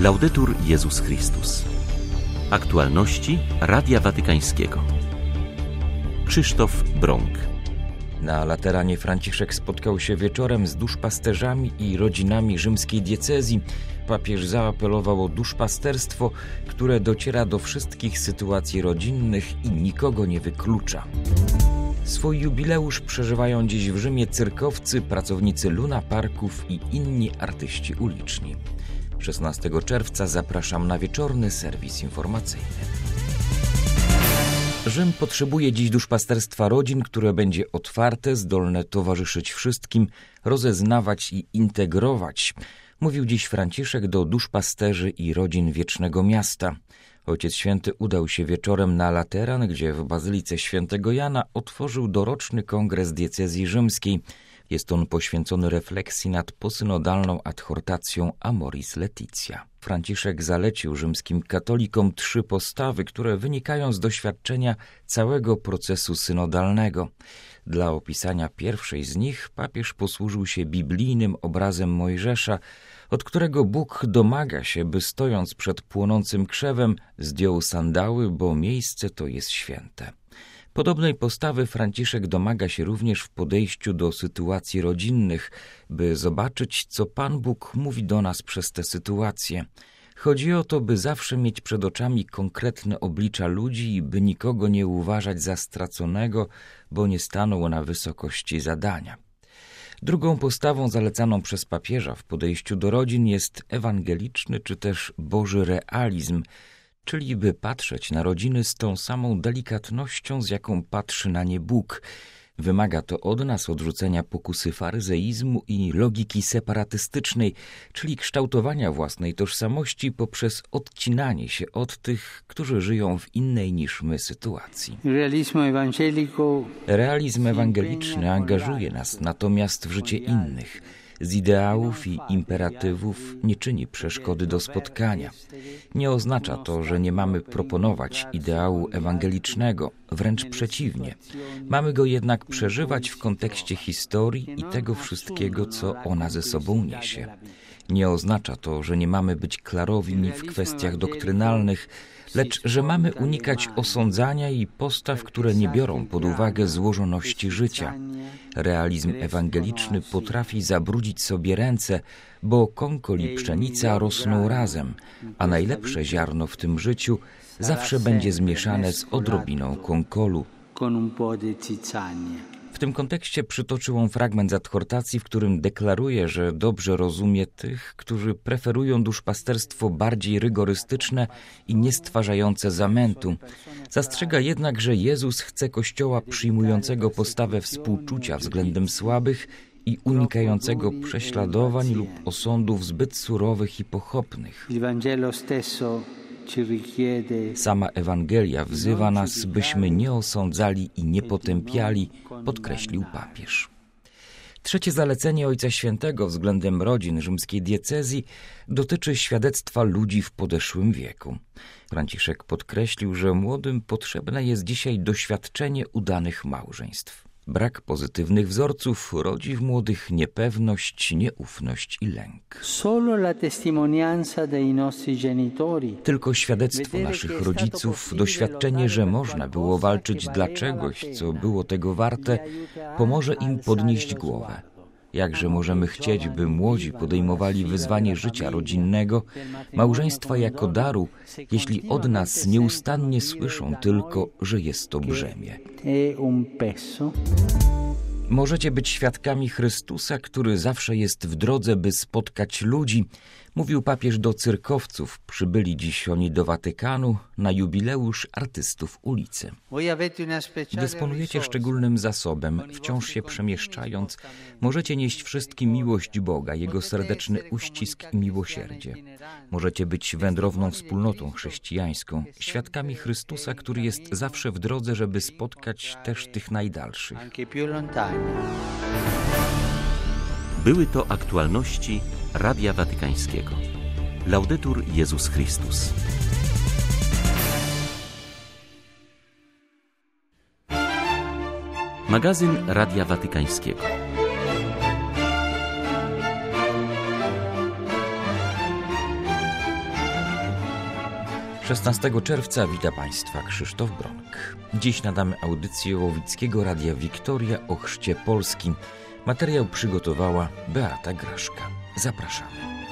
Laudetur Jezus Chrystus. Aktualności Radia Watykańskiego. Krzysztof Brąk. Na Lateranie Franciszek spotkał się wieczorem z duszpasterzami i rodzinami rzymskiej diecezji. Papież zaapelował o duszpasterstwo, które dociera do wszystkich sytuacji rodzinnych i nikogo nie wyklucza. Swój jubileusz przeżywają dziś w Rzymie cyrkowcy, pracownicy lunaparków i inni artyści uliczni. 16 czerwca zapraszam na wieczorny serwis informacyjny. Rzym potrzebuje dziś duszpasterstwa rodzin, które będzie otwarte, zdolne towarzyszyć wszystkim, rozeznawać i integrować. Mówił dziś Franciszek do duszpasterzy i rodzin Wiecznego Miasta. Ojciec Święty udał się wieczorem na Lateran, gdzie w Bazylice Świętego Jana otworzył doroczny kongres diecezji rzymskiej. Jest on poświęcony refleksji nad posynodalną adhortacją Amoris Laetitia. Franciszek zalecił rzymskim katolikom 3 postawy, które wynikają z doświadczenia całego procesu synodalnego. Dla opisania pierwszej z nich papież posłużył się biblijnym obrazem Mojżesza, od którego Bóg domaga się, by stojąc przed płonącym krzewem zdjął sandały, bo miejsce to jest święte. Podobnej postawy Franciszek domaga się również w podejściu do sytuacji rodzinnych, by zobaczyć, co Pan Bóg mówi do nas przez te sytuacje. Chodzi o to, by zawsze mieć przed oczami konkretne oblicza ludzi i by nikogo nie uważać za straconego, bo nie stanął na wysokości zadania. Drugą postawą zalecaną przez papieża w podejściu do rodzin jest ewangeliczny czy też Boży realizm, czyli by patrzeć na rodziny z tą samą delikatnością, z jaką patrzy na nie Bóg. Wymaga to od nas odrzucenia pokusy faryzeizmu i logiki separatystycznej, czyli kształtowania własnej tożsamości poprzez odcinanie się od tych, którzy żyją w innej niż my sytuacji. Realizm ewangeliczny angażuje nas natomiast w życie innych. Z ideałów i imperatywów nie czyni przeszkody do spotkania. Nie oznacza to, że nie mamy proponować ideału ewangelicznego, wręcz przeciwnie. Mamy go jednak przeżywać w kontekście historii i tego wszystkiego, co ona ze sobą niesie. Nie oznacza to, że nie mamy być klarowni w kwestiach doktrynalnych, lecz że mamy unikać osądzania i postaw, które nie biorą pod uwagę złożoności życia. Realizm ewangeliczny potrafi zabrudzić sobie ręce, bo konkol i pszenica rosną razem, a najlepsze ziarno w tym życiu zawsze będzie zmieszane z odrobiną konkolu. W tym kontekście przytoczył on fragment z adhortacji, w którym deklaruje, że dobrze rozumie tych, którzy preferują duszpasterstwo bardziej rygorystyczne i nie stwarzające zamętu. Zastrzega jednak, że Jezus chce Kościoła przyjmującego postawę współczucia względem słabych i unikającego prześladowań lub osądów zbyt surowych i pochopnych. Sama Ewangelia wzywa nas, byśmy nie osądzali i nie potępiali, podkreślił papież. Trzecie zalecenie Ojca Świętego względem rodzin rzymskiej diecezji dotyczy świadectwa ludzi w podeszłym wieku. Franciszek podkreślił, że młodym potrzebne jest dzisiaj doświadczenie udanych małżeństw. Brak pozytywnych wzorców rodzi w młodych niepewność, nieufność i lęk. Tylko świadectwo naszych rodziców, doświadczenie, że można było walczyć dla czegoś, co było tego warte, pomoże im podnieść głowę. Jakże możemy chcieć, by młodzi podejmowali wyzwanie życia rodzinnego, małżeństwa jako daru, jeśli od nas nieustannie słyszą tylko, że jest to brzemię. Możecie być świadkami Chrystusa, który zawsze jest w drodze, by spotkać ludzi, mówił papież do cyrkowców. Przybyli dziś oni do Watykanu na jubileusz artystów ulicy. Dysponujecie szczególnym zasobem, wciąż się przemieszczając. Możecie nieść wszystkim miłość Boga, Jego serdeczny uścisk i miłosierdzie. Możecie być wędrowną wspólnotą chrześcijańską, świadkami Chrystusa, który jest zawsze w drodze, żeby spotkać też tych najdalszych. Były to aktualności Radia Watykańskiego. Laudetur Jezus Chrystus. Magazyn Radia Watykańskiego. 16 czerwca wita Państwa Krzysztof Bronk. Dziś nadamy audycję Łowickiego Radia Wiktoria o chrzcie Polski. Materiał przygotowała Beata Graszka. Zapraszamy.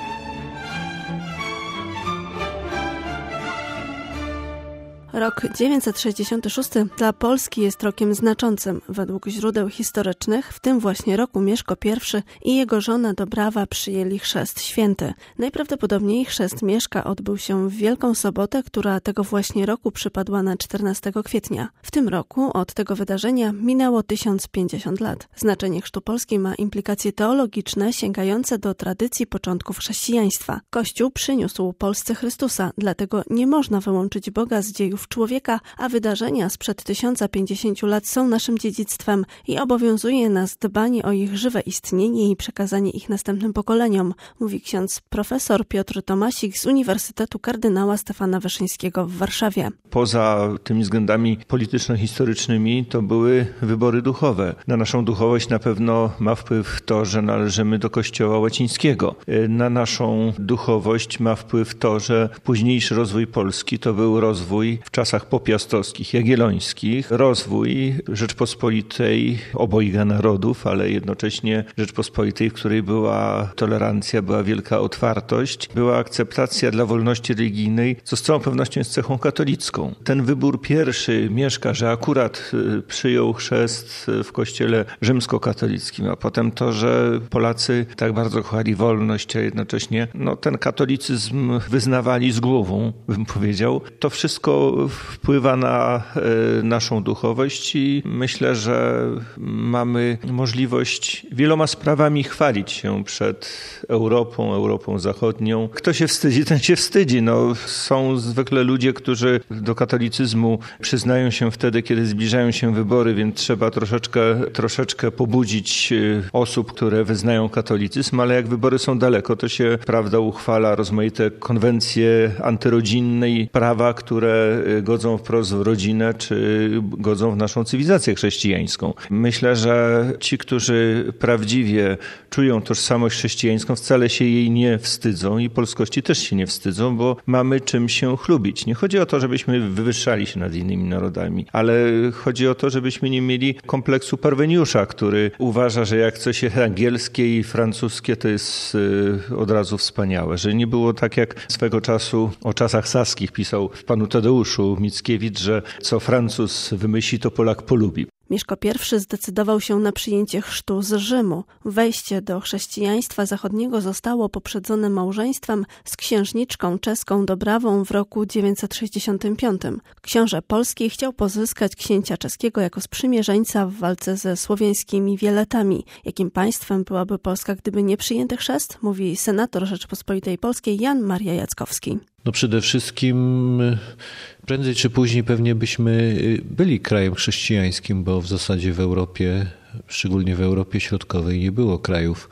Rok 966 dla Polski jest rokiem znaczącym. Według źródeł historycznych w tym właśnie roku Mieszko I i jego żona Dobrawa przyjęli chrzest święty. Najprawdopodobniej chrzest Mieszka odbył się w Wielką Sobotę, która tego właśnie roku przypadła na 14 kwietnia. W tym roku od tego wydarzenia minęło 1050 lat. Znaczenie chrztu Polski ma implikacje teologiczne sięgające do tradycji początków chrześcijaństwa. Kościół przyniósł Polsce Chrystusa, dlatego nie można wyłączyć Boga z dziejów człowieka, a wydarzenia sprzed 1050 lat są naszym dziedzictwem i obowiązuje nas dbanie o ich żywe istnienie i przekazanie ich następnym pokoleniom, mówi ksiądz profesor Piotr Tomasik z Uniwersytetu Kardynała Stefana Wyszyńskiego w Warszawie. Poza tymi względami polityczno-historycznymi to były wybory duchowe. Na naszą duchowość na pewno ma wpływ to, że należymy do Kościoła łacińskiego. Na naszą duchowość ma wpływ to, że późniejszy rozwój Polski to był rozwój w czasach popiastowskich, jagiellońskich, rozwój Rzeczpospolitej obojga narodów, ale jednocześnie Rzeczpospolitej, w której była tolerancja, była wielka otwartość, była akceptacja dla wolności religijnej, co z całą pewnością jest cechą katolicką. Ten wybór pierwszy Mieszka, że akurat przyjął chrzest w kościele rzymskokatolickim, a potem to, że Polacy tak bardzo kochali wolność, a jednocześnie ten katolicyzm wyznawali z głową, bym powiedział, to wszystko wpływa na naszą duchowość i myślę, że mamy możliwość wieloma sprawami chwalić się przed Europą zachodnią. Kto się wstydzi, ten się wstydzi. Są zwykle ludzie, którzy do katolicyzmu przyznają się wtedy, kiedy zbliżają się wybory, więc trzeba troszeczkę pobudzić osób, które wyznają katolicyzm, ale jak wybory są daleko, to się uchwala rozmaite konwencje antyrodzinne i prawa, które godzą wprost w rodzinę, czy godzą w naszą cywilizację chrześcijańską. Myślę, że ci, którzy prawdziwie czują tożsamość chrześcijańską, wcale się jej nie wstydzą i polskości też się nie wstydzą, bo mamy czym się chlubić. Nie chodzi o to, żebyśmy wywyższali się nad innymi narodami, ale chodzi o to, żebyśmy nie mieli kompleksu parweniusza, który uważa, że jak coś jest angielskie i francuskie, to jest od razu wspaniałe. Że nie było tak, jak swego czasu o czasach saskich pisał w Panu Tadeuszu Mickiewicz, że co Francuz wymyśli, to Polak polubi. Mieszko I zdecydował się na przyjęcie chrztu z Rzymu. Wejście do chrześcijaństwa zachodniego zostało poprzedzone małżeństwem z księżniczką czeską Dobrawą w roku 965. Książę polski chciał pozyskać księcia czeskiego jako sprzymierzeńca w walce ze słowiańskimi Wieletami. Jakim państwem byłaby Polska, gdyby nie przyjęty chrzest? Mówi senator Rzeczypospolitej Polskiej Jan Maria Jackowski. Przede wszystkim prędzej czy później pewnie byśmy byli krajem chrześcijańskim, bo w zasadzie w Europie, szczególnie w Europie Środkowej, nie było krajów,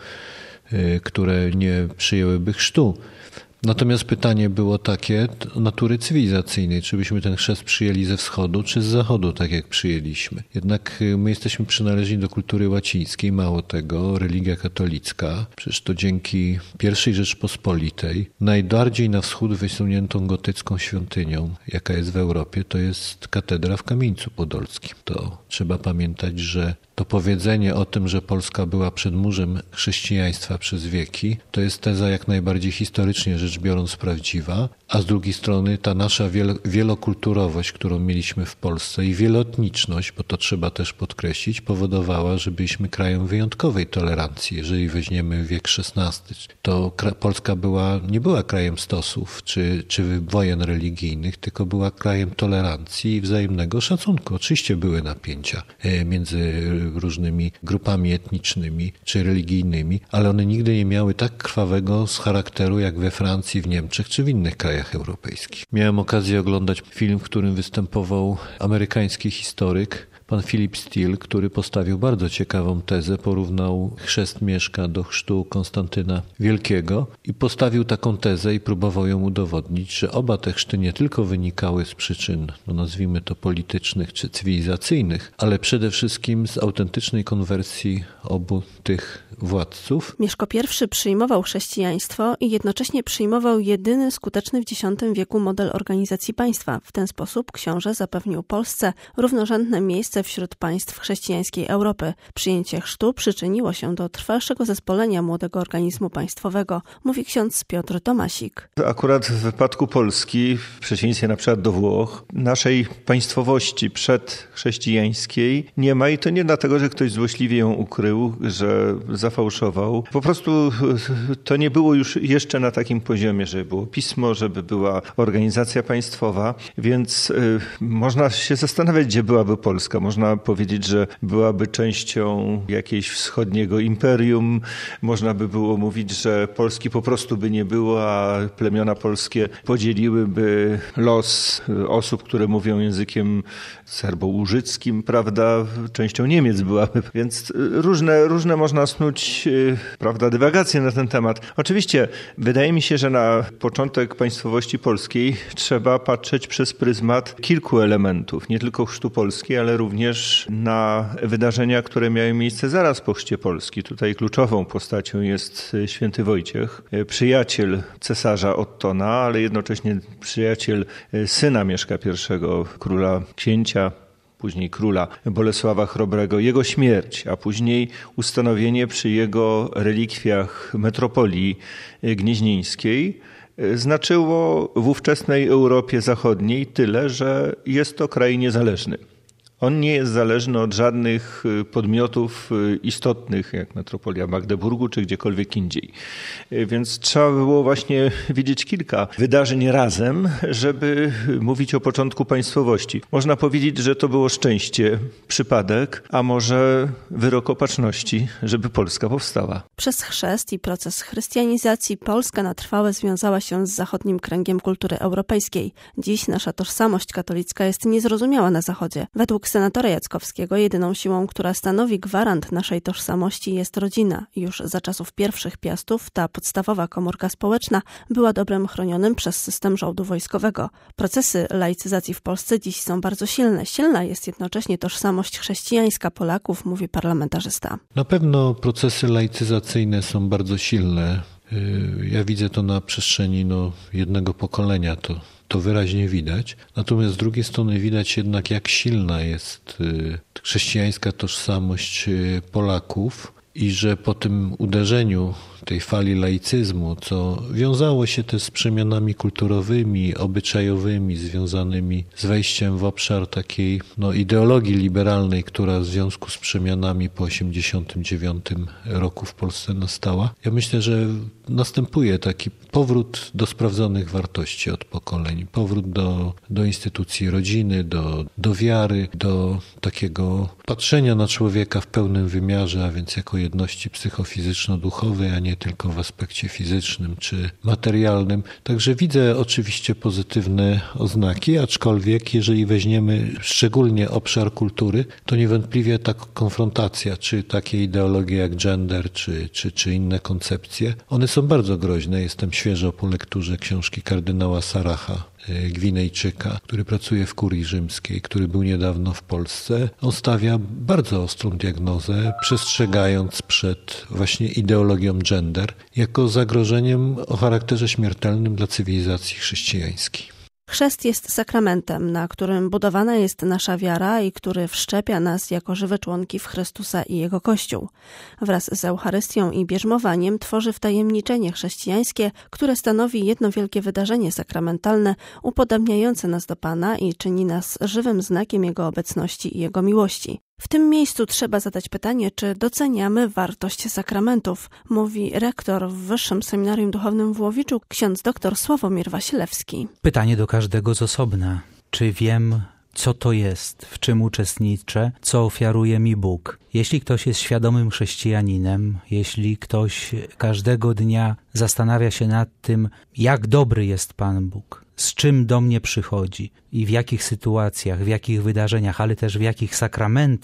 które nie przyjęłyby chrztu. Natomiast pytanie było takie natury cywilizacyjnej, czy byśmy ten chrzest przyjęli ze wschodu, czy z zachodu, tak jak przyjęliśmy. Jednak my jesteśmy przynależni do kultury łacińskiej, mało tego, religia katolicka. Przecież to dzięki I Rzeczpospolitej najbardziej na wschód wysuniętą gotycką świątynią, jaka jest w Europie, to jest katedra w Kamieńcu Podolskim. To trzeba pamiętać, że to powiedzenie o tym, że Polska była przedmurzem chrześcijaństwa przez wieki, to jest teza jak najbardziej historycznie rzecz biorąc prawdziwa, a z drugiej strony ta nasza wielokulturowość, którą mieliśmy w Polsce i wieloetniczność, bo to trzeba też podkreślić, powodowała, że byliśmy krajem wyjątkowej tolerancji. Jeżeli weźmiemy wiek XVI, to Polska nie była krajem stosów czy wojen religijnych, tylko była krajem tolerancji i wzajemnego szacunku. Oczywiście były napięcia między różnymi grupami etnicznymi czy religijnymi, ale one nigdy nie miały tak krwawego charakteru jak we Francji, w Niemczech czy w innych krajach europejskich. Miałem okazję oglądać film, w którym występował amerykański historyk pan Philip Steele, który postawił bardzo ciekawą tezę, porównał chrzest Mieszka do chrztu Konstantyna Wielkiego i postawił taką tezę i próbował ją udowodnić, że oba te chrzty nie tylko wynikały z przyczyn, nazwijmy to politycznych czy cywilizacyjnych, ale przede wszystkim z autentycznej konwersji obu tych władców. Mieszko I przyjmował chrześcijaństwo i jednocześnie przyjmował jedyny skuteczny w X wieku model organizacji państwa. W ten sposób książę zapewnił Polsce równorzędne miejsce wśród państw chrześcijańskiej Europy. Przyjęcie chrztu przyczyniło się do trwalszego zespolenia młodego organizmu państwowego, mówi ksiądz Piotr Tomasik. Akurat w wypadku Polski, w przeciwieństwie na przykład do Włoch, naszej państwowości przedchrześcijańskiej nie ma i to nie dlatego, że ktoś złośliwie ją ukrył, że zafałszował. Po prostu to nie było już jeszcze na takim poziomie, żeby było pismo, żeby była organizacja państwowa, więc można się zastanawiać, gdzie byłaby Polska. Można powiedzieć, że byłaby częścią jakiegoś wschodniego imperium. Można by było mówić, że Polski po prostu by nie było, a plemiona polskie podzieliłyby los osób, które mówią językiem serbo-łużyckim, prawda? Częścią Niemiec byłaby. Więc różne można snuć, prawda, dywagacje na ten temat. Oczywiście wydaje mi się, że na początek państwowości polskiej trzeba patrzeć przez pryzmat kilku elementów. Nie tylko chrztu Polski, ale również na wydarzenia, które miały miejsce zaraz po chrzcie Polski. Tutaj kluczową postacią jest święty Wojciech, przyjaciel cesarza Ottona, ale jednocześnie przyjaciel syna Mieszka I, króla księcia, później króla Bolesława Chrobrego, jego śmierć, a później ustanowienie przy jego relikwiach metropolii gnieźnieńskiej znaczyło w ówczesnej Europie Zachodniej tyle, że jest to kraj niezależny. On nie jest zależny od żadnych podmiotów istotnych, jak metropolia Magdeburgu, czy gdziekolwiek indziej. Więc trzeba było właśnie widzieć kilka wydarzeń razem, żeby mówić o początku państwowości. Można powiedzieć, że to było szczęście, przypadek, a może wyrok opatrzności, żeby Polska powstała. Przez chrzest i proces chrystianizacji Polska na trwałe związała się z zachodnim kręgiem kultury europejskiej. Dziś nasza tożsamość katolicka jest niezrozumiała na Zachodzie. Według senatora Jackowskiego jedyną siłą, która stanowi gwarant naszej tożsamości, jest rodzina. Już za czasów pierwszych Piastów ta podstawowa komórka społeczna była dobrem chronionym przez system żołdu wojskowego. Procesy laicyzacji w Polsce dziś są bardzo silne. Silna jest jednocześnie tożsamość chrześcijańska Polaków, mówi parlamentarzysta. Na pewno procesy laicyzacyjne są bardzo silne. Ja widzę to na przestrzeni jednego pokolenia, to wyraźnie widać. Natomiast z drugiej strony widać jednak, jak silna jest chrześcijańska tożsamość Polaków i że po tym uderzeniu tej fali laicyzmu, co wiązało się też z przemianami kulturowymi, obyczajowymi, związanymi z wejściem w obszar takiej ideologii liberalnej, która w związku z przemianami po 1989 roku w Polsce nastała. Ja myślę, że następuje taki powrót do sprawdzonych wartości od pokoleń, powrót do instytucji rodziny, do wiary, do takiego patrzenia na człowieka w pełnym wymiarze, a więc jako jedności psychofizyczno-duchowej, a nie tylko w aspekcie fizycznym czy materialnym. Także widzę oczywiście pozytywne oznaki, aczkolwiek jeżeli weźmiemy szczególnie obszar kultury, to niewątpliwie ta konfrontacja, czy takie ideologie jak gender, czy inne koncepcje, one są bardzo groźne. Jestem świeżo po lekturze książki kardynała Saracha, Gwinejczyka, który pracuje w kurii rzymskiej, który był niedawno w Polsce. On stawia bardzo ostrą diagnozę, przestrzegając przed właśnie ideologią gender jako zagrożeniem o charakterze śmiertelnym dla cywilizacji chrześcijańskiej. Chrzest jest sakramentem, na którym budowana jest nasza wiara i który wszczepia nas jako żywe członki w Chrystusa i Jego Kościół. Wraz z Eucharystią i bierzmowaniem tworzy wtajemniczenie chrześcijańskie, które stanowi jedno wielkie wydarzenie sakramentalne, upodabniające nas do Pana i czyni nas żywym znakiem Jego obecności i Jego miłości. W tym miejscu trzeba zadać pytanie, czy doceniamy wartość sakramentów, mówi rektor w Wyższym Seminarium Duchownym w Łowiczu, ksiądz dr Sławomir Wasilewski. Pytanie do każdego z osobna. Czy wiem, co to jest, w czym uczestniczę, co ofiaruje mi Bóg? Jeśli ktoś jest świadomym chrześcijaninem, jeśli ktoś każdego dnia zastanawia się nad tym, jak dobry jest Pan Bóg, z czym do mnie przychodzi i w jakich sytuacjach, w jakich wydarzeniach, ale też w jakich sakramentach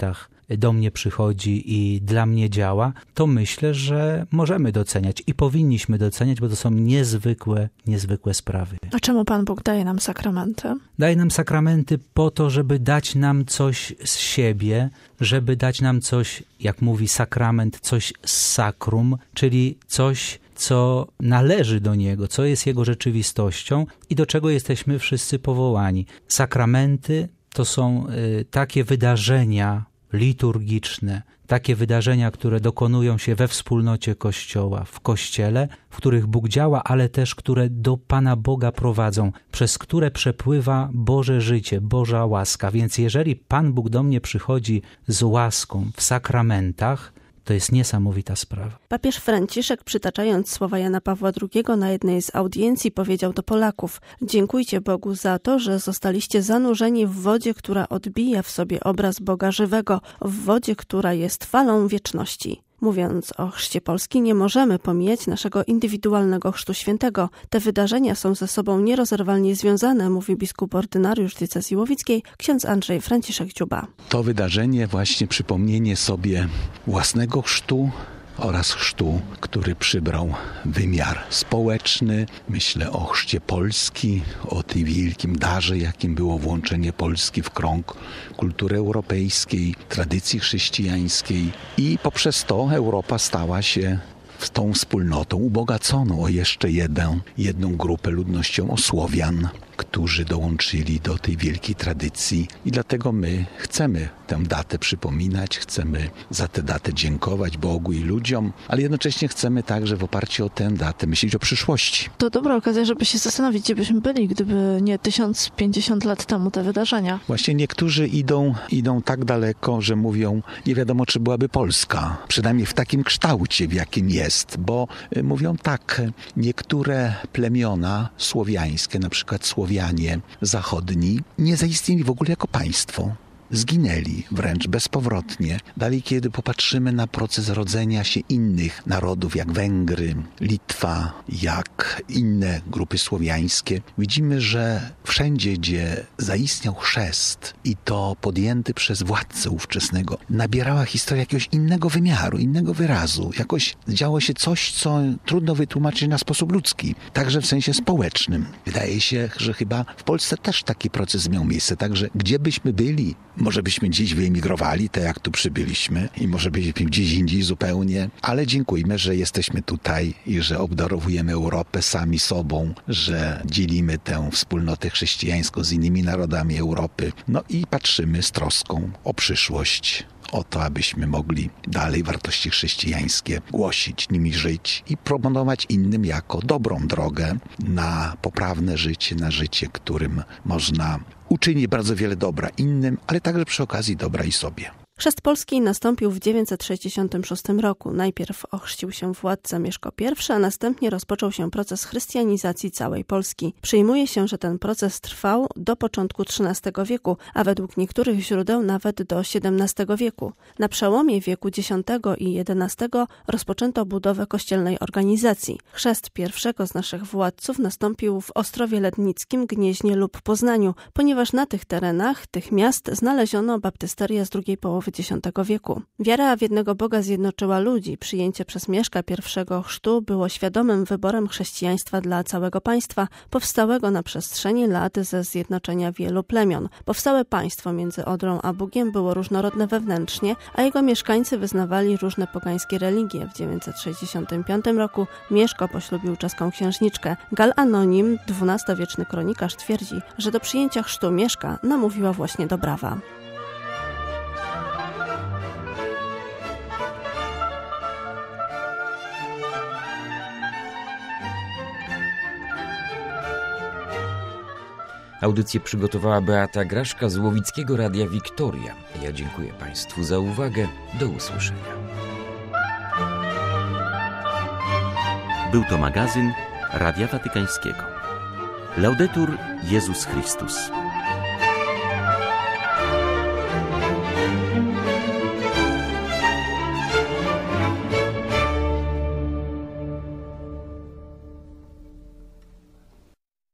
do mnie przychodzi i dla mnie działa, to myślę, że możemy doceniać i powinniśmy doceniać, bo to są niezwykłe sprawy. A czemu Pan Bóg daje nam sakramenty? Daje nam sakramenty po to, żeby dać nam coś z siebie, żeby dać nam coś, jak mówi sakrament, coś z sakrum, czyli coś, co należy do Niego, co jest Jego rzeczywistością i do czego jesteśmy wszyscy powołani. Sakramenty to są takie wydarzenia liturgiczne, takie wydarzenia, które dokonują się we wspólnocie Kościoła, w Kościele, w których Bóg działa, ale też które do Pana Boga prowadzą, przez które przepływa Boże życie, Boża łaska. Więc jeżeli Pan Bóg do mnie przychodzi z łaską w sakramentach, to jest niesamowita sprawa. Papież Franciszek, przytaczając słowa Jana Pawła II na jednej z audiencji, powiedział do Polaków: dziękujcie Bogu za to, że zostaliście zanurzeni w wodzie, która odbija w sobie obraz Boga żywego, w wodzie, która jest falą wieczności. Mówiąc o chrzcie Polski, nie możemy pomijać naszego indywidualnego chrztu świętego. Te wydarzenia są ze sobą nierozerwalnie związane, mówi biskup ordynariusz diecezji łowickiej, ksiądz Andrzej Franciszek Dziuba. To wydarzenie, właśnie przypomnienie sobie własnego chrztu oraz chrztu, który przybrał wymiar społeczny. Myślę o chrzcie Polski, o tym wielkim darze, jakim było włączenie Polski w krąg kultury europejskiej, tradycji chrześcijańskiej i poprzez to Europa stała się tą wspólnotą ubogaconą o jeszcze jedną grupę ludnością, o Słowian, którzy dołączyli do tej wielkiej tradycji i dlatego my chcemy tę datę przypominać, chcemy za tę datę dziękować Bogu i ludziom, ale jednocześnie chcemy także w oparciu o tę datę myśleć o przyszłości. To dobra okazja, żeby się zastanowić, gdzie byśmy byli, gdyby nie 1050 lat temu te wydarzenia. Właśnie niektórzy idą tak daleko, że mówią, nie wiadomo, czy byłaby Polska, przynajmniej w takim kształcie, w jakim jest, bo mówią tak, niektóre plemiona słowiańskie, na przykład Słowianie zachodni, nie zaistnieli w ogóle jako państwo. Zginęli wręcz bezpowrotnie. Dalej, kiedy popatrzymy na proces rodzenia się innych narodów, jak Węgry, Litwa, jak inne grupy słowiańskie, widzimy, że wszędzie, gdzie zaistniał chrzest i to podjęty przez władcę ówczesnego, nabierała historia jakiegoś innego wymiaru, innego wyrazu. Jakoś działo się coś, co trudno wytłumaczyć na sposób ludzki, także w sensie społecznym. Wydaje się, że chyba w Polsce też taki proces miał miejsce, także gdzie byśmy byli, może byśmy gdzieś wyemigrowali, tak jak tu przybyliśmy i może byliśmy gdzieś indziej zupełnie, ale dziękujmy, że jesteśmy tutaj i że obdarowujemy Europę sami sobą, że dzielimy tę wspólnotę chrześcijańską z innymi narodami Europy. No i patrzymy z troską o przyszłość, o to, abyśmy mogli dalej wartości chrześcijańskie głosić, nimi żyć i proponować innym jako dobrą drogę na poprawne życie, na życie, którym można uczynić bardzo wiele dobra innym, ale także przy okazji dobra i sobie. Chrzest Polski nastąpił w 966 roku. Najpierw ochrzcił się władca Mieszko I, a następnie rozpoczął się proces chrystianizacji całej Polski. Przyjmuje się, że ten proces trwał do początku XIII wieku, a według niektórych źródeł nawet do XVII wieku. Na przełomie wieku X i XI rozpoczęto budowę kościelnej organizacji. Chrzest pierwszego z naszych władców nastąpił w Ostrowie Lednickim, Gnieźnie lub Poznaniu, ponieważ na tych terenach, tych miast znaleziono baptysterię z drugiej połowy X wieku. Wiara w jednego Boga zjednoczyła ludzi. Przyjęcie przez Mieszka I chrztu było świadomym wyborem chrześcijaństwa dla całego państwa, powstałego na przestrzeni lat ze zjednoczenia wielu plemion. Powstałe państwo między Odrą a Bugiem było różnorodne wewnętrznie, a jego mieszkańcy wyznawali różne pogańskie religie. W 965 roku Mieszko poślubił czeską księżniczkę. Gal Anonim, XII-wieczny kronikarz, twierdzi, że do przyjęcia chrztu Mieszka namówiła właśnie Dobrawa. Audycję przygotowała Beata Graszka z Łowickiego Radia Wiktoria. Ja dziękuję Państwu za uwagę. Do usłyszenia. Był to magazyn Radia Watykańskiego. Laudetur Jezus Chrystus.